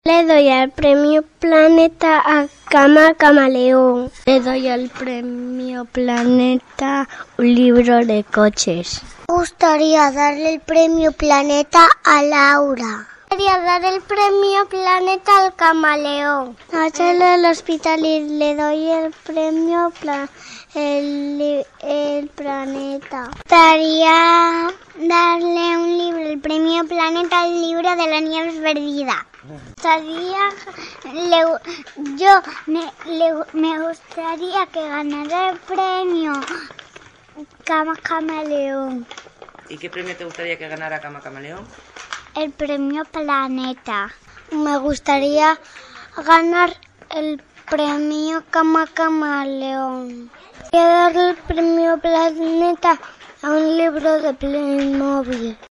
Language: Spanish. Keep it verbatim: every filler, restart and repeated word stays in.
Le doy el premio Planeta a Cama Camaleón. Le doy el premio Planeta un libro de coches. Me gustaría darle el premio Planeta a Laura. Me gustaría dar el premio Planeta al Camaleón. Hacerle al hospital y le doy el premio pla el, el Planeta. Me gustaría darle un libro, el premio Planeta al libro de las nieves perdidas. Me gustaría, le, yo me, le, me gustaría que ganara el premio Cama Camaleón. ¿Y qué premio te gustaría que ganara Cama Camaleón? El premio Planeta. Me gustaría ganar el premio Cama Camaleón. Quiero darle el premio Planeta a un libro de Playmobil.